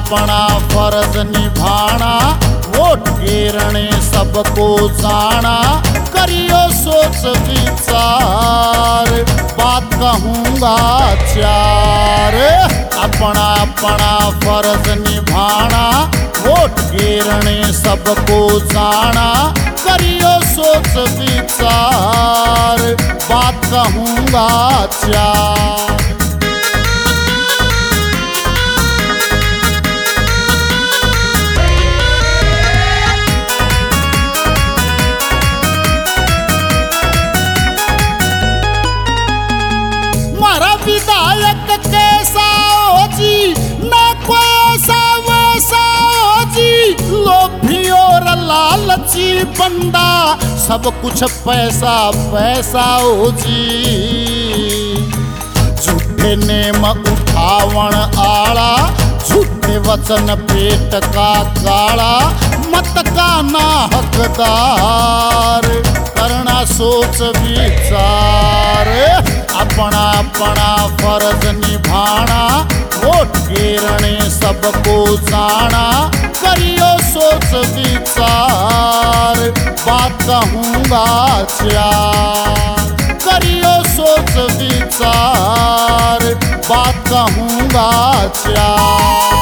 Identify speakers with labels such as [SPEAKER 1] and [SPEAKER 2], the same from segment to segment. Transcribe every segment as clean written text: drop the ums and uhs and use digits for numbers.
[SPEAKER 1] अपना फर्ज निभाना, वोट गिरने सबको जाना, करियो सोच विचार, बात कहूँगा चार। अपना अपना फर्ज निभाना, वोट गिरने सबको जाना, करियो सोच विचार, बात कहूँगा चार। विधायक कैसा हो जी, ना कोई ऐसा वैसा हो जी, लोभी और लालची बंदा, सब कुछ पैसा पैसा हो जी। झूठे नेम उठावण आला, झूठे वचन पेट का काला, मत का ना हकदार, करना सोच विचार। अपना अपना फर्ज निभाना, वोट गिरने सबको जाना, करियो सोच विचार, बात कहूँगा चार। करियो सोच विचार, बात कहूँगा चार।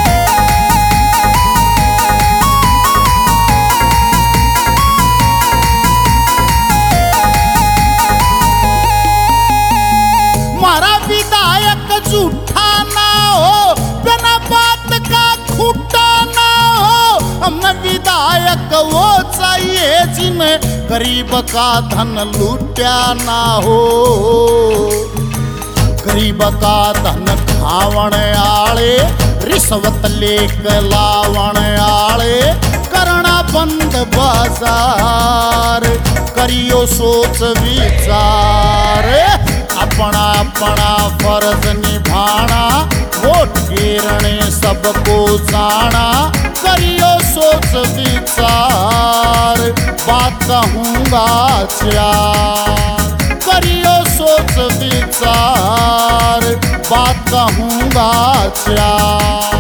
[SPEAKER 1] झूठा ना हो, बिना बात का खूटा ना हो, हमें विधायक वो चाहिए जिन्हें गरीब का धन लूटा ना हो। गरीब का धन खावण आले, रिश्वत लेके लावण आले, करना बंद बाजार, करियो सोच विचार। अपना अपना फर्ज निभाना, वोट गिरने सबको जाना, करियो सोच विचार, बात कहूँगा चार। करियो सोच विचार, बात कहूँगा चार।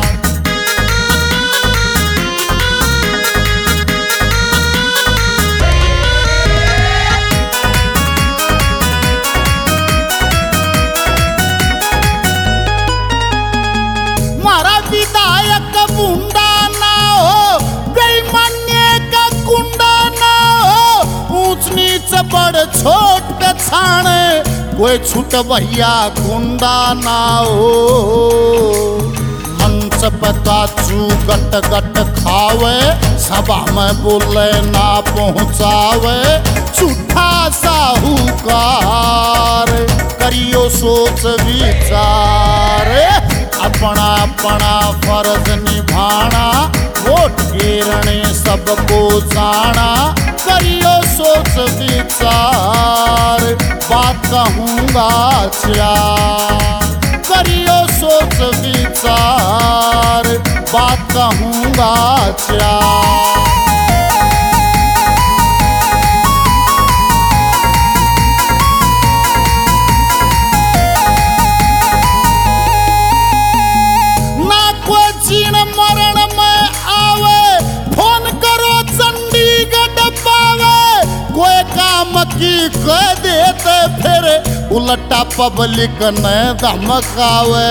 [SPEAKER 1] विधायक गुंडा ना हो, बेईमानी का गुंडा ना हो, ऊंच नीच बड़ छोट के छाने, कोई छूट भैया गुंडा ना हो। मंच पता चू गट गट खावे, सभा में बोले ना पहुँचावे, झूठा साहूकार, करियो सोच विचार। अपना अपना फर्ज निभाना, वोट गिरने सबको जाना, करियो सोच विचार, बात कहूँगा चार। करियो सोच विचार, बात कहूँगा चार। मरण में आवे, फोन करो चंडीगढ़ पावे, कोई काम की कह देते फिर उल्टा पब्लिक ने धमकावे।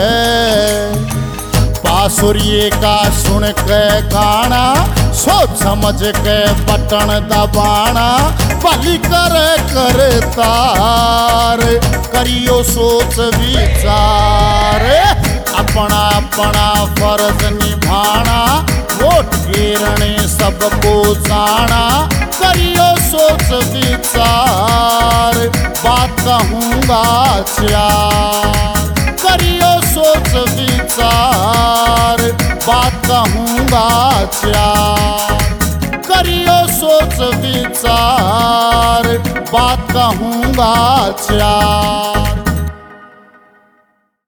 [SPEAKER 1] बांसुरी का सुन के गाना, सोच समझ के बटन दबाना, भली करे तार, करियो सोच विचार। अपना अपना फर्ज निभाना, वोट गिरने सबको जाना, करियो सोच विचार, बात कहूँगा चार। करियो सोच विचार, बात कहूँगा चार। करियो सोच विचार, बात कहूँगा चार।